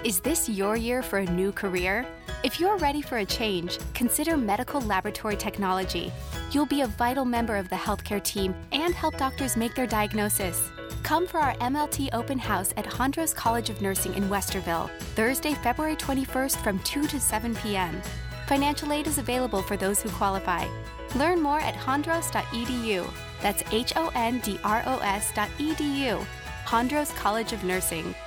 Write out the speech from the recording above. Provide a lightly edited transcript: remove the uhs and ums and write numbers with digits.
Is this your year for a new career? If you're ready for a change, consider medical laboratory technology. You'll be a vital member of the healthcare team and help doctors make their diagnosis. Come for our MLT open house at Hondros College of Nursing in Westerville, Thursday, February 21st from 2 to 7 p.m. Financial aid is available for those who qualify. Learn more at hondros.edu. That's HONDROS.edu. Hondros College of Nursing.